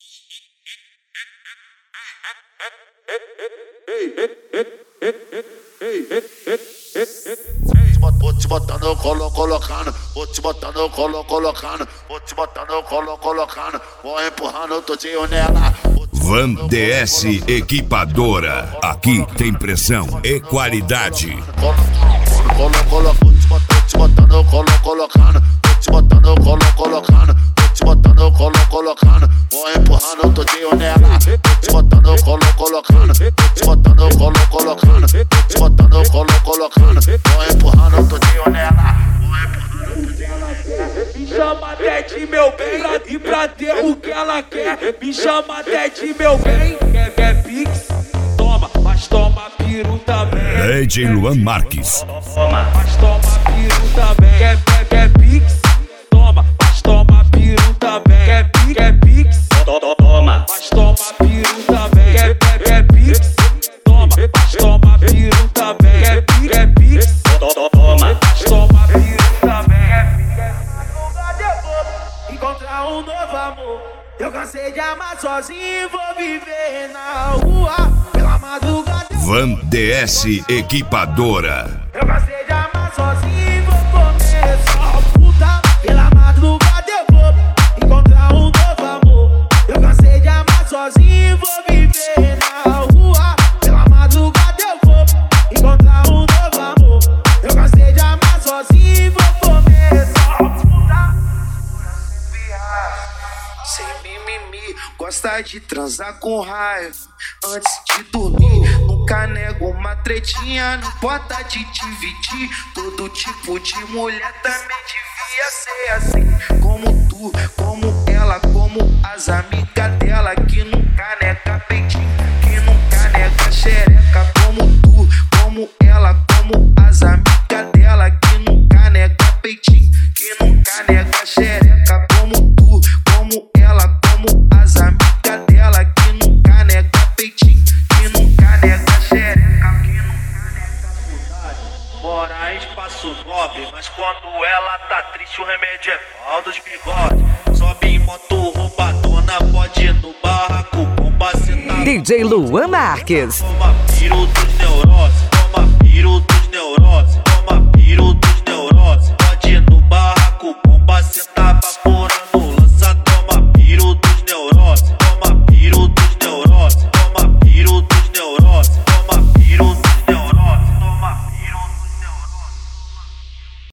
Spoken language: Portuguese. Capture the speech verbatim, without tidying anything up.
Vou te botar no colo, colocando. Vou te botar no colo, colocando. Vou te botar no colo, colocando. Vou empurrando todinho nela. Van D S Equipadora. Aqui tem pressão e qualidade. Colo, colo, vou te botar, te botar no colo, colocando. Vou te botar no colo, colocando. Vou te botar no colo, colocando. Vou empurrando todinho nela. Vou te botar no colo, colocando. Vou te botar no colo, colocando. Vou te botar no colo, colocando. Vou empurrando todinho nela. Me chama até de meu bem e pra ter o que ela quer. Me chama até de meu bem. Quer, quer pix? Toma, mas toma piru também. D J Luan Marques. Toma, mas toma piru também. Quer, quer, quer pix? Toma, mas toma piru também. Quer pix? Quer pix? Toma, mas toma piru também. Quer, quer, quer pix? Toma, mas toma piru também. Quer pix? Quer pix? Toma, mas toma piru também. Encontrar um novo amor. Eu cansei de amar sozinho, vou viver na rua pela madrugada. Van D S Equipadora. Eu cansei de amar sozinho, vou comer só puta. Pela madrugada eu vou encontrar um novo amor. Eu cansei de amar sozinho, vou viver na rua pela madrugada eu vou encontrar um novo amor. Eu cansei de amar sozinho, vou comer só puta. Sem mimimi, gosta de transar com raiva antes de dormir. Nunca nego uma tretinha, não importa de dividir. Todo tipo de mulher também devia ser assim. Como tu, como ela, como as amigas dela. Que nunca nega peitinho, que nunca nega xereca. Como tu, como ela, como as amigas dela. Que nunca nega peitinho, que nunca nega xereca. Como tu, como ela, como as amigas dela. Que nunca nega peitinho, que nunca nega xereca. Que nunca nega putagem. Mora em espaço nobre, mas quando ela tá triste o remédio é pau dos bigodes. Sobe em moto roubadona, pode ir no barraco, bomba cê tá. D J Luan Marques. Toma piro dos neuroses.